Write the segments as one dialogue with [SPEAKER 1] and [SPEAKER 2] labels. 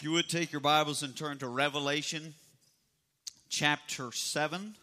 [SPEAKER 1] you would take your Bibles and turn to Revelation chapter 7,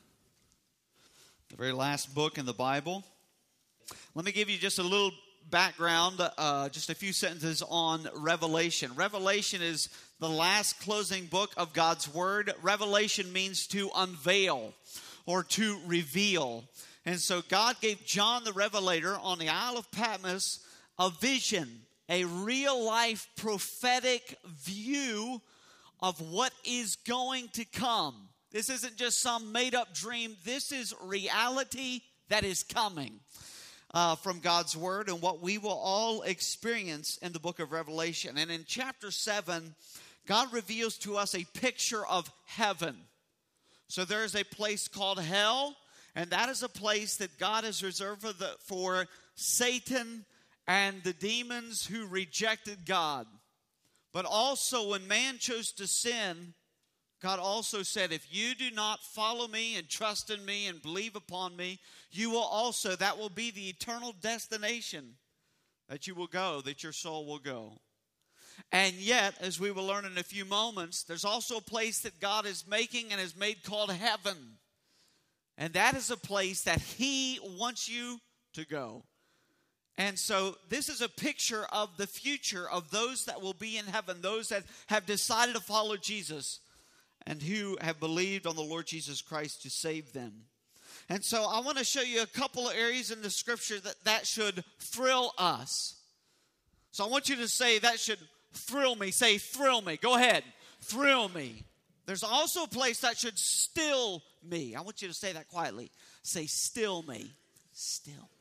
[SPEAKER 1] the very last book in the Bible. Let me give you just a little background, just a few sentences on Revelation. Revelation is the last closing book of God's Word. Revelation means to unveil or to reveal. And so God gave John the Revelator on the Isle of Patmos a vision, a real-life prophetic view of what is going to come. This isn't just some made-up dream. This is reality that is coming from God's Word and what we will all experience in the book of Revelation. And in chapter 7, God reveals to us a picture of heaven. So there is a place called hell, and that is a place that God has reserved for Satan and the demons who rejected God. But also when man chose to sin, God also said, if you do not follow me and trust in me and believe upon me, you will also, that will be the eternal destination that you will go, that your soul will go. And yet, as we will learn in a few moments, there's also a place that God is making and has made called heaven. And that is a place that He wants you to go. And so this is a picture of the future of those that will be in heaven, those that have decided to follow Jesus and who have believed on the Lord Jesus Christ to save them. And so I want to show you a couple of areas in the Scripture that should thrill us. So I want you to say, that should thrill me. Say, thrill me. Go ahead. Thrill me. There's also a place that should still me. I want you to say that quietly. Say, still me. Still me.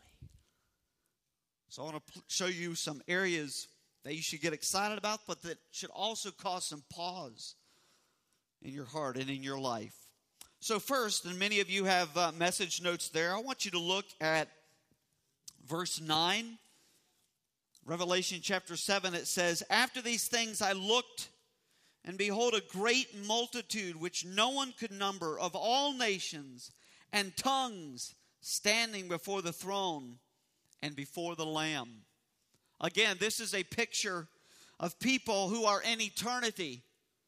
[SPEAKER 1] So I want to show you some areas that you should get excited about, but that should also cause some pause in your heart and in your life. So first, and many of you have message notes there, I want you to look at verse 9. Revelation chapter 7, it says, after these things I looked, and behold, a great multitude, which no one could number, of all nations and tongues, standing before the throne and before the Lamb. Again, this is a picture of people who are in eternity.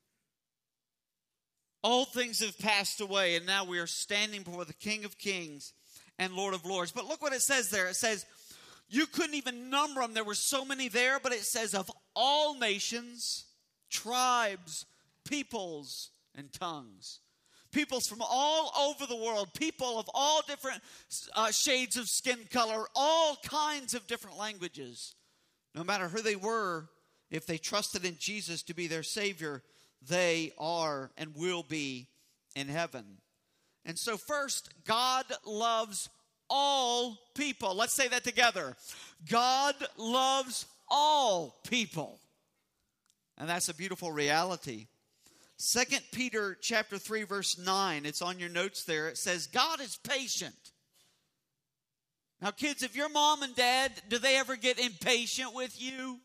[SPEAKER 1] All things have passed away, and now we are standing before the King of Kings and Lord of Lords. But look what it says there. It says, you couldn't even number them. There were so many there, but it says of all nations, tribes, peoples, and tongues. Peoples from all over the world, people of all different shades of skin color, all kinds of different languages. No matter who they were, if they trusted in Jesus to be their Savior, they are and will be in heaven. And so first, God loves all people. Let's say that together. God loves all people. And that's a beautiful reality. 2 Peter chapter 3, verse 9, it's on your notes there. It says, God is patient. Now, kids, if your mom and dad, do they ever get impatient with you?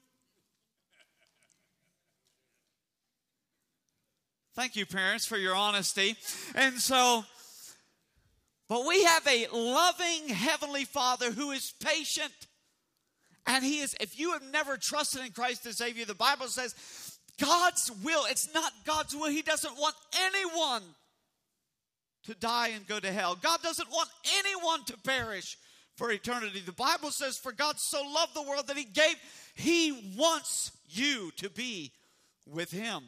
[SPEAKER 1] Thank you, parents, for your honesty. And so, but we have a loving Heavenly Father who is patient. And He is, if you have never trusted in Christ as Savior, the Bible says, God's will, it's not God's will. He doesn't want anyone to die and go to hell. God doesn't want anyone to perish for eternity. The Bible says, for God so loved the world that He wants you to be with Him.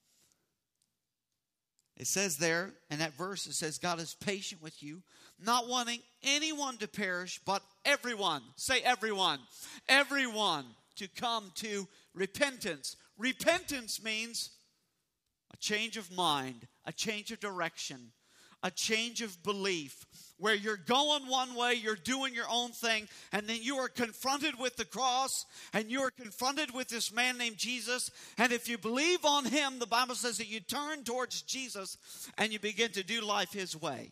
[SPEAKER 1] It says there in that verse, it says, God is patient with you, not wanting anyone to perish, but everyone, say everyone, everyone to come to repentance. Repentance means a change of mind, a change of direction, a change of belief, where you're going one way, you're doing your own thing, and then you are confronted with the cross, and you are confronted with this man named Jesus, and if you believe on Him, the Bible says that you turn towards Jesus, and you begin to do life His way.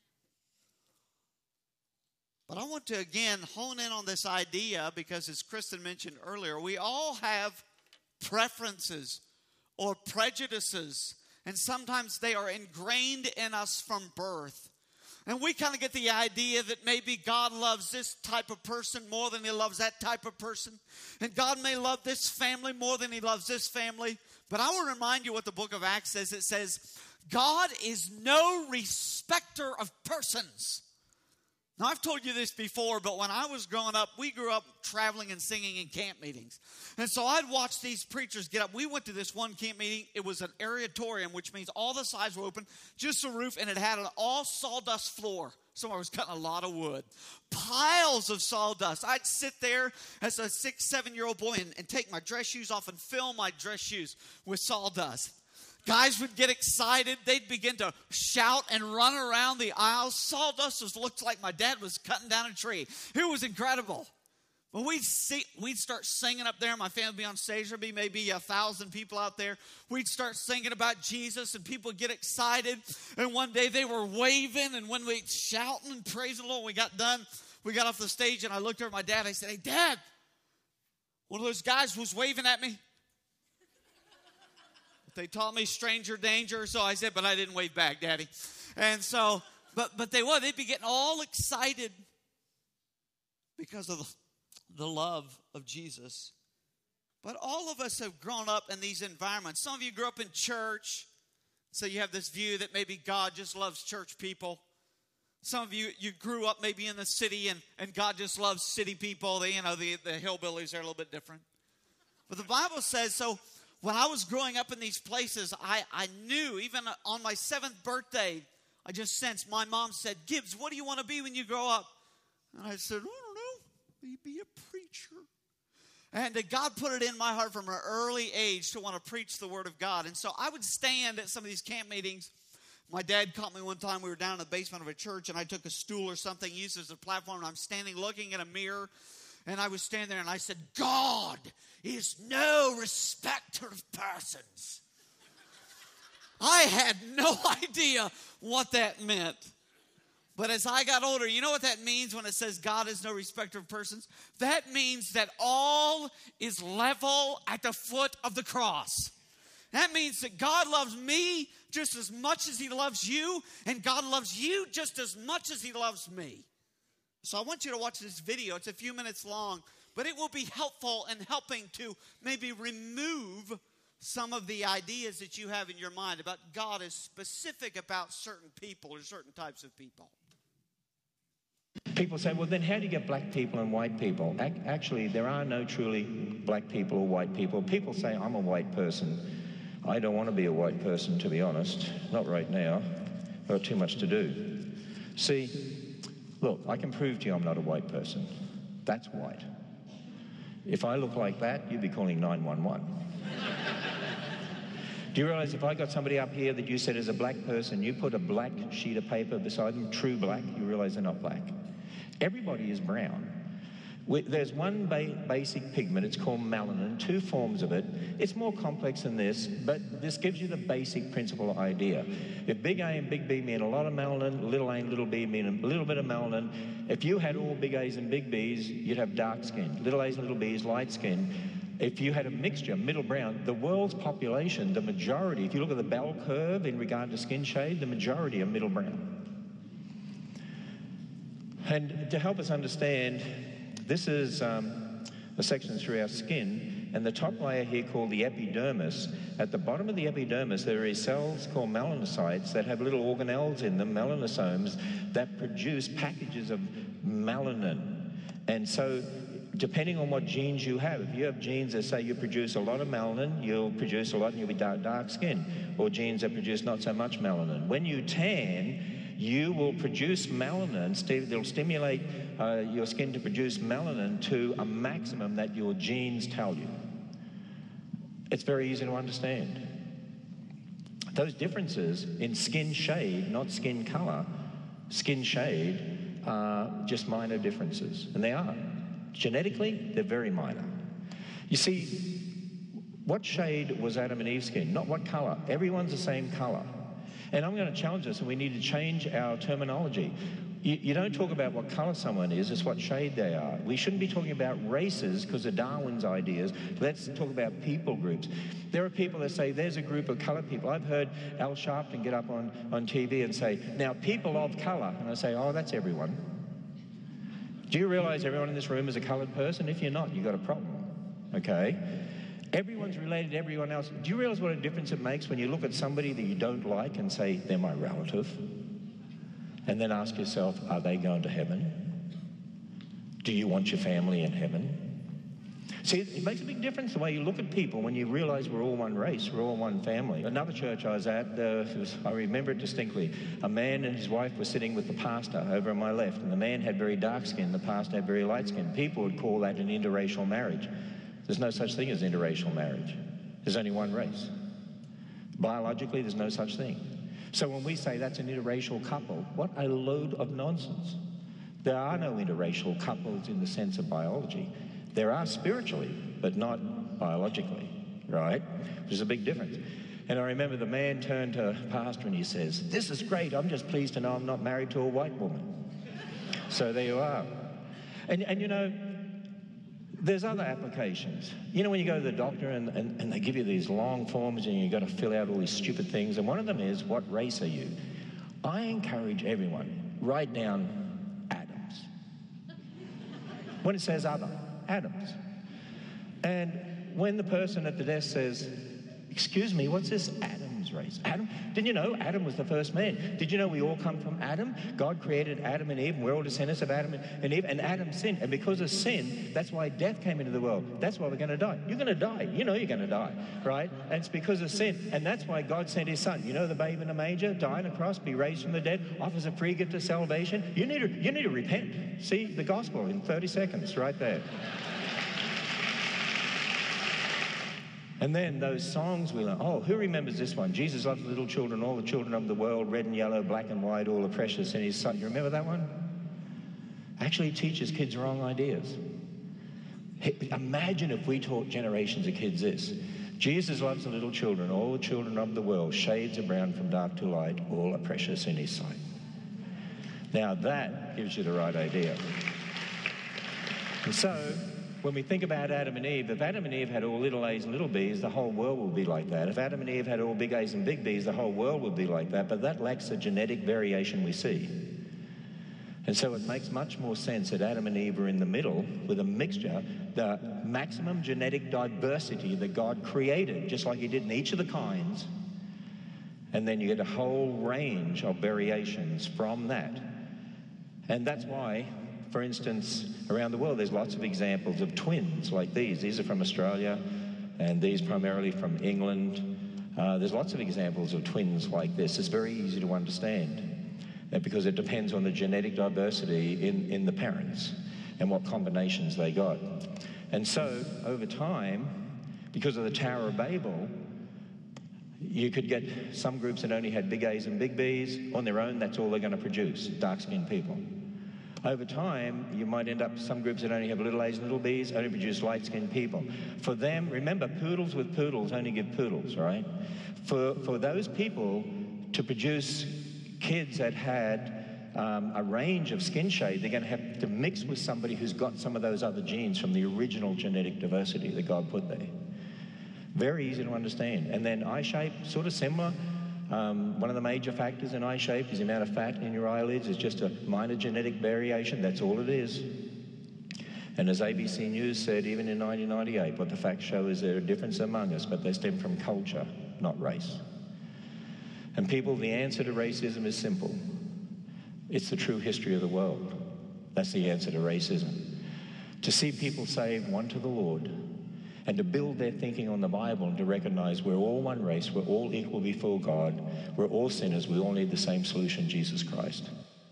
[SPEAKER 1] But I want to again hone in on this idea, because as Kristen mentioned earlier, we all have preferences or prejudices, and sometimes they are ingrained in us from birth. And we kind of get the idea that maybe God loves this type of person more than He loves that type of person. And God may love this family more than He loves this family. But I will remind you what the book of Acts says. It says, God is no respecter of persons. Now, I've told you this before, but when I was growing up, we grew up traveling and singing in camp meetings. And so I'd watch these preachers get up. We went to this one camp meeting. It was an aeratorium, which means all the sides were open, just a roof, and it had an all sawdust floor. Someone was cutting a lot of wood. Piles of sawdust. I'd sit there as a 6, 7-year-old boy and take my dress shoes off and fill my dress shoes with sawdust. Guys would get excited. They'd begin to shout and run around the aisles. Sawdust looked like my dad was cutting down a tree. It was incredible. But we'd start singing up there. My family would be on stage. There'd be maybe 1,000 people out there. We'd start singing about Jesus, and people would get excited. And one day they were waving, and when we shouting and praising the Lord, we got done. We got off the stage, and I looked over at my dad. I said, "Hey, Dad, one of those guys was waving at me." They taught me stranger danger, so I said, but I didn't wave back, Daddy. And so, but they would. They'd be getting all excited because of the love of Jesus. But all of us have grown up in these environments. Some of you grew up in church, so you have this view that maybe God just loves church people. Some of you grew up maybe in the city, and God just loves city people. The hillbillies are a little bit different. But the Bible says, so when I was growing up in these places, I knew, even on my 7th birthday, I just sensed, my mom said, "Gibbs, what do you want to be when you grow up?" And I said, "I don't know, maybe a preacher." And God put it in my heart from an early age to want to preach the Word of God. And so I would stand at some of these camp meetings. My dad caught me one time. We were down in the basement of a church, and I took a stool or something, used as a platform, and I'm standing looking in a mirror. And I was standing there, and I said, "God is no respecter of persons." I had no idea what that meant. But as I got older, you know what that means when it says God is no respecter of persons? That means that all is level at the foot of the cross. That means that God loves me just as much as He loves you, and God loves you just as much as He loves me. So I want you to watch this video. It's a few minutes long, but it will be helpful in helping to maybe remove some of the ideas that you have in your mind about God is specific about certain people or certain types of people.
[SPEAKER 2] People say, well, then how do you get black people and white people? Actually, there are no truly black people or white people. People say, I'm a white person. I don't want to be a white person, to be honest. Not right now. I've got too much to do. See, look, I can prove to you I'm not a white person. That's white. If I look like that, you'd be calling 911. Do you realize if I got somebody up here that you said is a black person, you put a black sheet of paper beside them, true black, you realize they're not black. Everybody is brown. There's one basic pigment, it's called melanin, 2 forms of it. It's more complex than this, but this gives you the basic principle idea. If big A and big B mean a lot of melanin, little a and little b mean a little bit of melanin, if you had all big A's and big B's, you'd have dark skin. Little A's and little B's, light skin. If you had a mixture, middle brown, the world's population, the majority, if you look at the bell curve in regard to skin shade, the majority are middle brown. And to help us understand, this is a section through our skin, and the top layer here called the epidermis. At the bottom of the epidermis, there are cells called melanocytes that have little organelles in them, melanosomes, that produce packages of melanin. And so, depending on what genes you have, if you have genes that say you produce a lot of melanin, you'll produce a lot and you'll be dark skin, or genes that produce not so much melanin. When you tan, you will produce melanin. They'll stimulate your skin to produce melanin to a maximum that your genes tell you. It's very easy to understand. Those differences in skin shade, not skin color, skin shade, are just minor differences. And they are. Genetically, they're very minor. You see, what shade was Adam and Eve's skin? Not what color. Everyone's the same color. And I'm going to challenge us, and we need to change our terminology. You don't talk about what color someone is, it's what shade they are. We shouldn't be talking about races because of Darwin's ideas. Let's talk about people groups. There are people that say there's a group of colored people. I've heard Al Sharpton get up on TV and say, now people of color. And I say, oh, that's everyone. Do you realize everyone in this room is a colored person? If you're not, you've got a problem, okay? Everyone's related to everyone else. Do you realize what a difference it makes when you look at somebody that you don't like and say, they're my relative? And then ask yourself, are they going to heaven? Do you want your family in heaven? See, it makes a big difference the way you look at people when you realize we're all one race, we're all one family. Another church I was at, I remember it distinctly. A man and his wife were sitting with the pastor over on my left, and the man had very dark skin, the pastor had very light skin. People would call that an interracial marriage. There's no such thing as interracial marriage. There's only one race. Biologically, there's no such thing. So when we say that's an interracial couple, what a load of nonsense. There are no interracial couples in the sense of biology. There are spiritually, but not biologically, right? Which is a big difference. And I remember the man turned to pastor and he says, "This is great. I'm just pleased to know I'm not married to a white woman." So there you are. And you know, there's other applications. You know, when you go to the doctor and they give you these long forms and you've got to fill out all these stupid things, and one of them is, what race are you? I encourage everyone, write down Adams. When it says other, Adams. And when the person at the desk says, "Excuse me, what's this Adam's race?" Adam? Didn't you know Adam was the first man? Did you know we all come from Adam? God created Adam and Eve, and we're all descendants of Adam and Eve, and Adam sinned. And because of sin, that's why death came into the world. That's why we're going to die. You're going to die. You know you're going to die, right? And it's because of sin. And that's why God sent his son. You know, the babe in a manger, die on a cross, be raised from the dead, offers a free gift of salvation. You need to repent. See the gospel in 30 seconds right there. And then those songs we learn. Oh, who remembers this one? Jesus loves the little children, all the children of the world, red and yellow, black and white, all are precious in his sight. You remember that one? Actually teaches kids wrong ideas. Imagine if we taught generations of kids this. Jesus loves the little children, all the children of the world, shades of brown from dark to light, all are precious in his sight. Now that gives you the right idea. And so, when we think about Adam and Eve, if Adam and Eve had all little A's and little B's, the whole world would be like that. If Adam and Eve had all big A's and big B's, the whole world would be like that. But that lacks the genetic variation we see. And so it makes much more sense that Adam and Eve are in the middle with a mixture, the maximum genetic diversity that God created, just like he did in each of the kinds. And then you get a whole range of variations from that. And that's why, for instance, around the world, there's lots of examples of twins like these. These are from Australia, and these primarily from England. There's lots of examples of twins like this. It's very easy to understand because it depends on the genetic diversity in the parents and what combinations they got. And so, over time, because of the Tower of Babel, you could get some groups that only had big A's and big B's. On their own, that's all they're going to produce, dark-skinned people. Over time, you might end up some groups that only have little A's and little B's, only produce light-skinned people. For them, remember, poodles with poodles only give poodles, right? For those people to produce kids that had a range of skin shade, they're going to have to mix with somebody who's got some of those other genes from the original genetic diversity that God put there. Very easy to understand. And then eye shape, sort of similar. One of the major factors in eye shape is the amount of fat in your eyelids. It's just a minor genetic variation. That's all it is. And as ABC News said, even in 1998, what the facts show is there are differences among us, but they stem from culture, not race. And people, the answer to racism is simple. It's the true history of the world. That's the answer to racism. To see people saved, one to the Lord, and to build their thinking on the Bible and to recognize we're all one race, we're all equal before God, we're all sinners, we all need the same solution, Jesus Christ.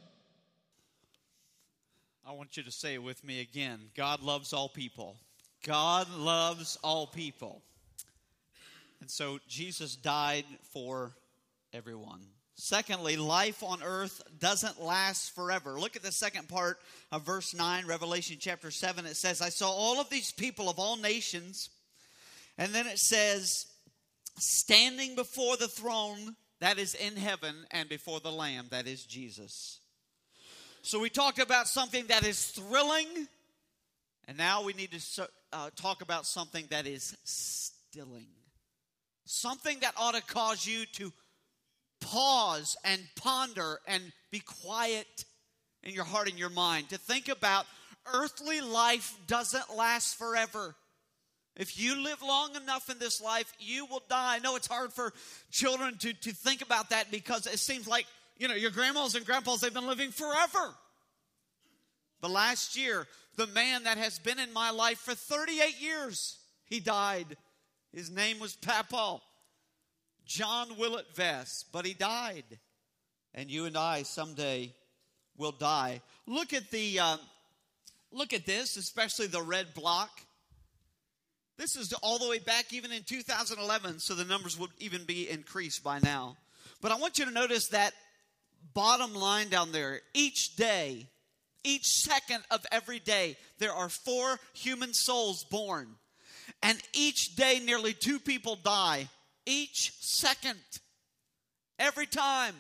[SPEAKER 1] I want you to say it with me again. God loves all people. God loves all people. And so Jesus died for everyone. Secondly, life on earth doesn't last forever. Look at the second part of verse 9, Revelation chapter 7. It says, I saw all of these people of all nations. And then it says, standing before the throne that is in heaven and before the Lamb, that is Jesus. So we talked about something that is thrilling. And now we need to talk about something that is stilling. Something that ought to cause you to pause and ponder and be quiet in your heart and your mind. To think about earthly life doesn't last forever. If you live long enough in this life, you will die. I know it's hard for children to think about that because it seems like, your grandmas and grandpas, they've been living forever. The last year, the man that has been in my life for 38 years, he died. His name was Papa, John Willett Vest, but he died. And you and I someday will die. Look at this, especially the red block. This is all the way back even in 2011, so the numbers would even be increased by now. But I want you to notice that bottom line down there. Each day, each second of every day, there are 4 human souls born. And each day, nearly 2 people die. Each second. Every time.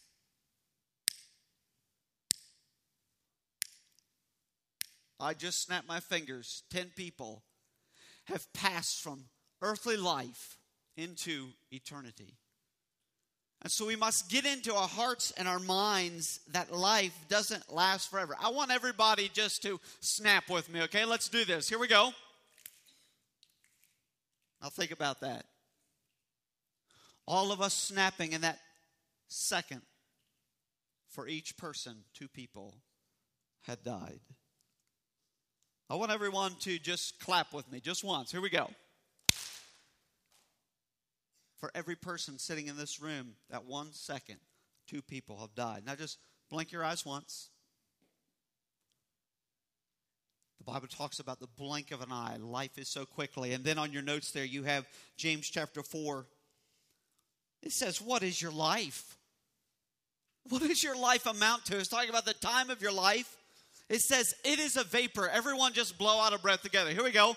[SPEAKER 1] I just snapped my fingers. 10 people have passed from earthly life into eternity. And so we must get into our hearts and our minds that life doesn't last forever. I want everybody just to snap with me, okay? Let's do this. Here we go. Now think about that. All of us snapping in that second. For each person, 2 people had died. I want everyone to just clap with me, just once. Here we go. For every person sitting in this room, that 1 second, 2 people have died. Now just blink your eyes once. The Bible talks about the blink of an eye. Life is so quickly. And then on your notes there, you have James chapter 4. It says, what is your life? What does your life amount to? It's talking about the time of your life. It says, it is a vapor. Everyone just blow out a breath together. Here we go.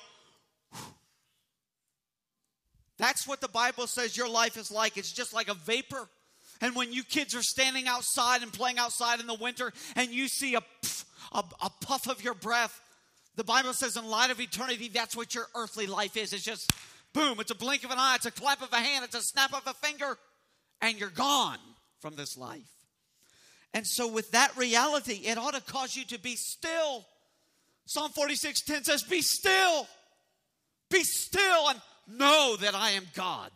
[SPEAKER 1] That's what the Bible says your life is like. It's just like a vapor. And when you kids are standing outside and playing outside in the winter and you see a puff of your breath, the Bible says in light of eternity, that's what your earthly life is. It's just, boom, it's a blink of an eye, it's a clap of a hand, it's a snap of a finger, and you're gone from this life. And so with that reality, it ought to cause you to be still. Psalm 46:10 says, be still and know that I am God.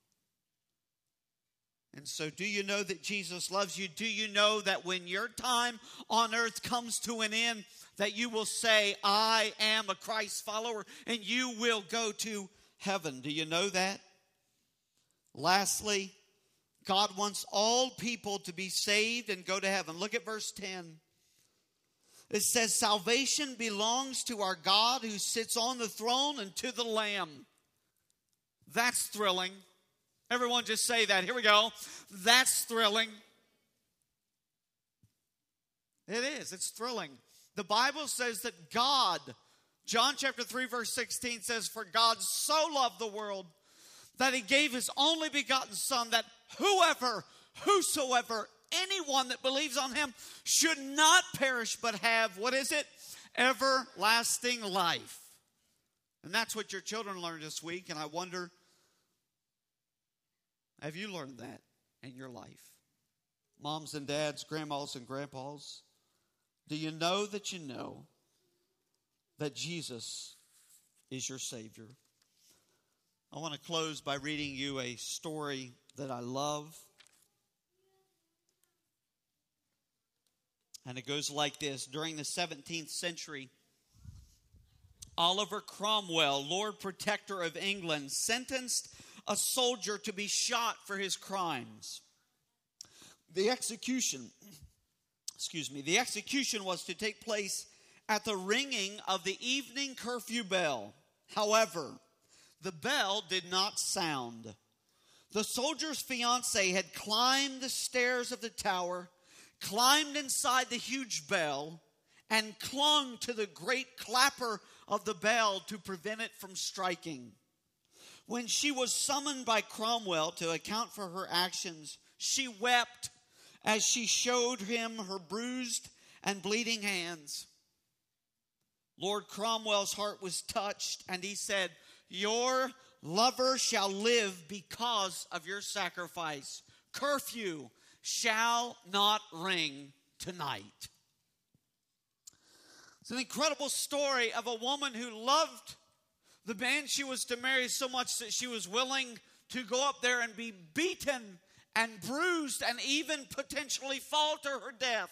[SPEAKER 1] And so do you know that Jesus loves you? Do you know that when your time on earth comes to an end, that you will say, I am a Christ follower, and you will go to heaven? Do you know that? Lastly, God wants all people to be saved and go to heaven. Look at verse 10. It says, salvation belongs to our God who sits on the throne and to the Lamb. That's thrilling. Everyone just say that. Here we go. That's thrilling. It is. It's thrilling. The Bible says that God, John chapter 3 verse 16 says, for God so loved the world that he gave his only begotten Son, that whosoever, anyone that believes on him should not perish but have, what is it? Everlasting life. And that's what your children learned this week, and I wonder, have you learned that in your life? Moms and dads, grandmas and grandpas, do you know that Jesus is your Savior? I want to close by reading you a story that I love. And it goes like this. During the 17th century, Oliver Cromwell, Lord Protector of England, sentenced a soldier to be shot for his crimes. The execution was to take place at the ringing of the evening curfew bell. However, the bell did not sound. The soldier's fiancée had climbed the stairs of the tower, climbed inside the huge bell, and clung to the great clapper of the bell to prevent it from striking. When she was summoned by Cromwell to account for her actions, she wept as she showed him her bruised and bleeding hands. Lord Cromwell's heart was touched, and he said, your lover shall live because of your sacrifice. Curfew shall not ring tonight. It's an incredible story of a woman who loved The man she was to marry so much that she was willing to go up there and be beaten and bruised and even potentially fall to her death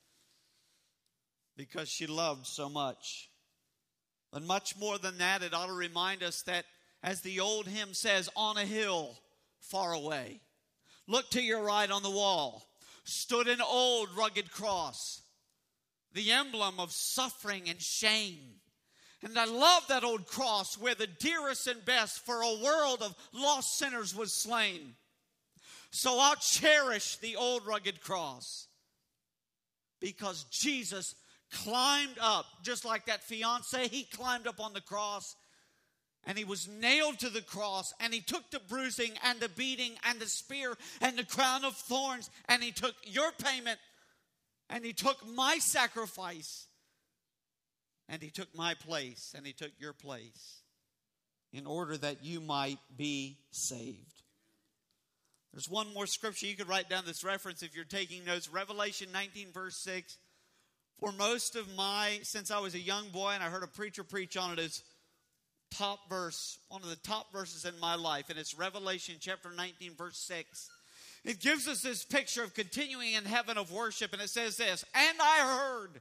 [SPEAKER 1] because she loved so much. But much more than that, it ought to remind us that, as the old hymn says, on a hill far away, look to your right on the wall, stood an old rugged cross, the emblem of suffering and shame. And I love that old cross where the dearest and best for a world of lost sinners was slain. So I'll cherish the old rugged cross because Jesus climbed up, just like that fiance, he climbed up on the cross and he was nailed to the cross and he took the bruising and the beating and the spear and the crown of thorns and he took your payment and he took my sacrifice and he took my place and he took your place in order that you might be saved. There's one more scripture. You could write down this reference if you're taking notes. Revelation 19 verse 6. For most of since I was a young boy and I heard a preacher preach on it, as top verse, one of the top verses in my life. And it's Revelation chapter 19 verse 6. It gives us this picture of continuing in heaven of worship. And it says this, and I heard,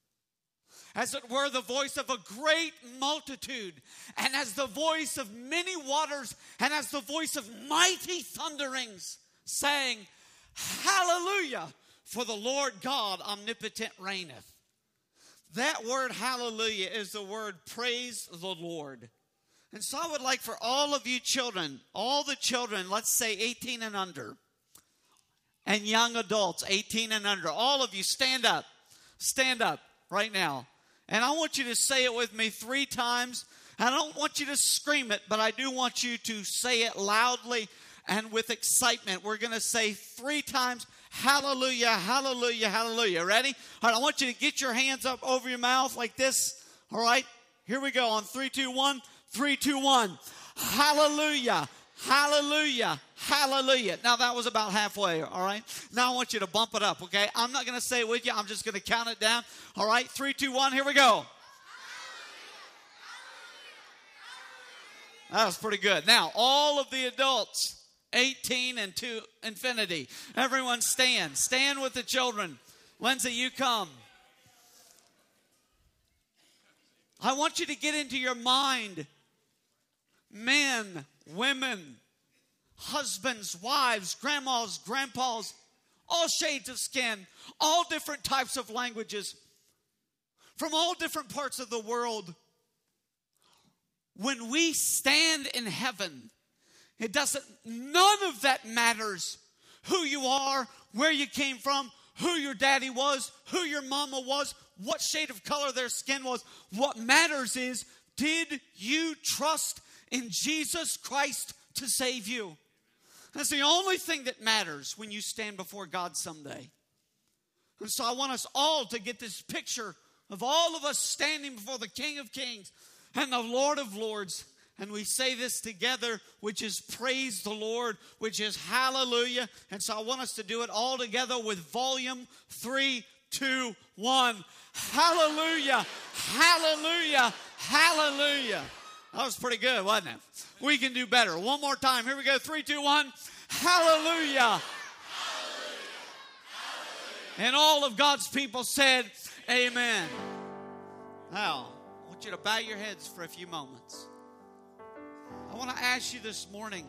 [SPEAKER 1] as it were, the voice of a great multitude, and as the voice of many waters, and as the voice of mighty thunderings, saying, Hallelujah, for the Lord God omnipotent reigneth. That word hallelujah is the word praise the Lord. And so I would like for all of you children, all the children, let's say 18 and under, and young adults, 18 and under, all of you stand up right now. And I want you to say it with me 3 times. I don't want you to scream it, but I do want you to say it loudly and with excitement. We're going to say 3 times, hallelujah, hallelujah, hallelujah. Ready? All right, I want you to get your hands up over your mouth like this. All right, here we go on 3, 2, 1. 3, 2, 1. Hallelujah, hallelujah, hallelujah. Now that was about halfway, all right? Now I want you to bump it up, okay? I'm not going to say it with you. I'm just going to count it down. All right, 3, 2, 1, here we go. That was pretty good. Now, all of the adults, 18 and to infinity, everyone stand. Stand with the children. Lindsay, you come. I want you to get into your mind, men, women, husbands, wives, grandmas, grandpas, all shades of skin, all different types of languages, from all different parts of the world. When we stand in heaven, none of that matters. Who you are, where you came from, who your daddy was, who your mama was, what shade of color their skin was. What matters is, did you trust in Jesus Christ to save you? That's the only thing that matters when you stand before God someday. And so I want us all to get this picture of all of us standing before the King of Kings and the Lord of Lords. And we say this together, which is praise the Lord, which is hallelujah. And so I want us to do it all together with volume 3, 2, 1. Hallelujah, hallelujah, hallelujah. That was pretty good, wasn't it? We can do better. One more time. Here we go. 3, 2, 1. Hallelujah. Hallelujah. And all of God's people said, amen. Now, I want you to bow your heads for a few moments. I want to ask you this morning.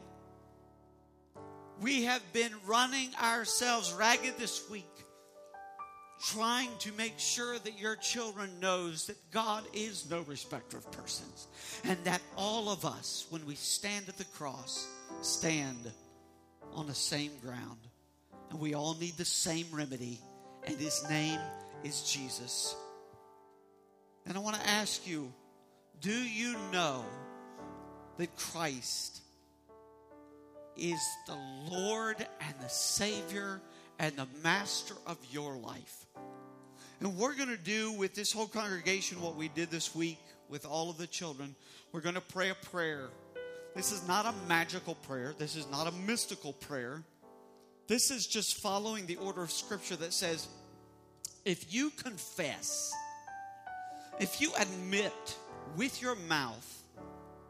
[SPEAKER 1] We have been running ourselves ragged this week, trying to make sure that your children knows that God is no respecter of persons, and that all of us, when we stand at the cross, stand on the same ground, and we all need the same remedy, and his name is Jesus. And I want to ask you, do you know that Christ is the Lord and the Savior and the master of your life? And we're going to do with this whole congregation what we did this week with all of the children. We're going to pray a prayer. This is not a magical prayer. This is not a mystical prayer. This is just following the order of Scripture that says, if you confess, if you admit with your mouth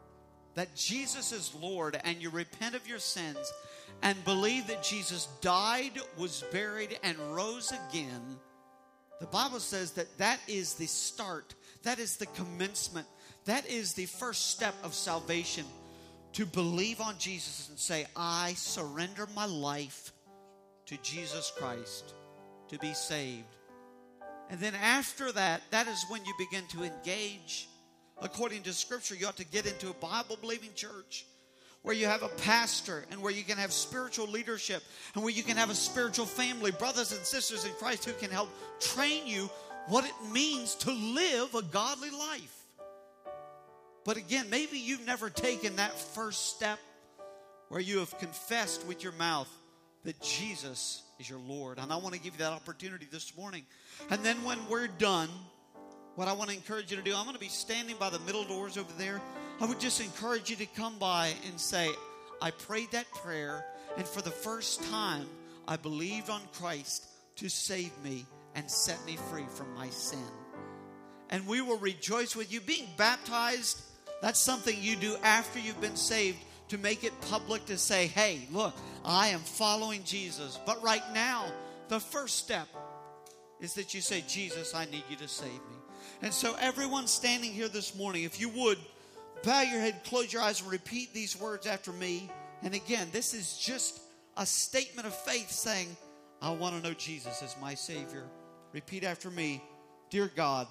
[SPEAKER 1] that Jesus is Lord and you repent of your sins and believe that Jesus died, was buried, and rose again, the Bible says that that is the start. That is the commencement. That is the first step of salvation. To believe on Jesus and say, I surrender my life to Jesus Christ to be saved. And then after that, that is when you begin to engage. According to Scripture, you ought to get into a Bible-believing church where you have a pastor and where you can have spiritual leadership and where you can have a spiritual family, brothers and sisters in Christ who can help train you what it means to live a godly life. But again, maybe you've never taken that first step where you have confessed with your mouth that Jesus is your Lord. And I want to give you that opportunity this morning. And then when we're done, what I want to encourage you to do, I'm going to be standing by the middle doors over there. I would just encourage you to come by and say, I prayed that prayer, and for the first time, I believed on Christ to save me and set me free from my sin. And we will rejoice with you. Being baptized, that's something you do after you've been saved to make it public, to say, hey, look, I am following Jesus. But right now, the first step is that you say, Jesus, I need you to save me. And so everyone standing here this morning, if you would, bow your head, close your eyes, and repeat these words after me. And again, this is just a statement of faith saying, I want to know Jesus as my Savior. Repeat after me. Dear God,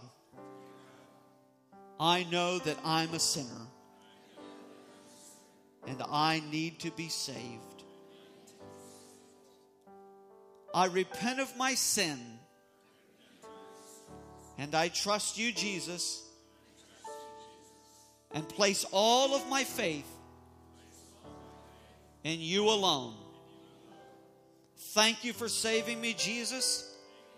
[SPEAKER 1] I know that I'm a sinner and I need to be saved. I repent of my sin and I trust you, Jesus, and place all of my faith in you alone. Thank you for saving me, Jesus.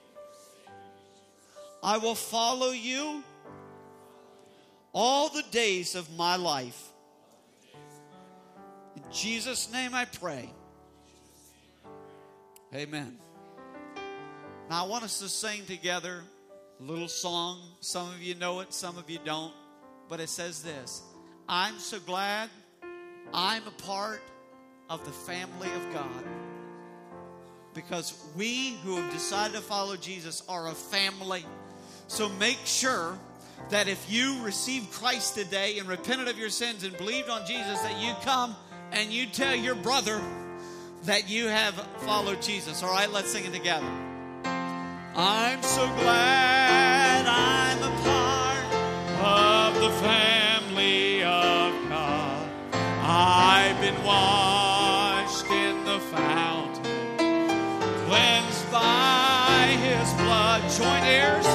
[SPEAKER 1] I will follow you all the days of my life. In Jesus' name I pray. Amen. Now I want us to sing together a little song. Some of you know it, some of you don't. But it says this: I'm so glad I'm a part of the family of God. Because we who have decided to follow Jesus are a family. So make sure that if you received Christ today and repented of your sins and believed on Jesus, that you come and you tell your brother that you have followed Jesus. All right, let's sing it together. I'm so glad I'm a part of the family of God. I've been washed in the fountain, cleansed by His blood. Joint heirs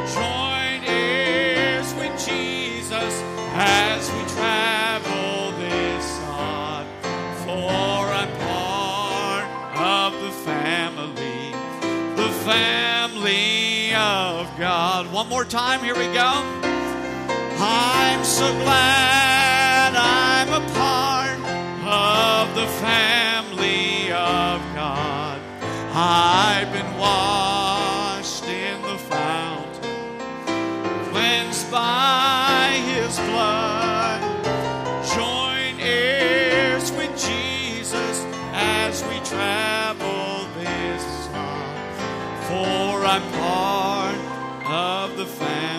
[SPEAKER 1] with Jesus as we travel this sod. For I'm part of the family of God. One more time, here we go. I'm so glad I'm a part of the family of God. I've been washed in the fountain, cleansed by His blood. Join heirs with Jesus as we travel this sod. For I'm part of the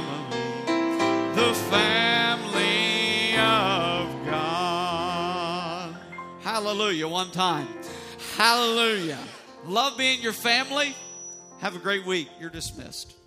[SPEAKER 1] family of God. Hallelujah. One time. Hallelujah. Love being your family. Have a great week. You're dismissed.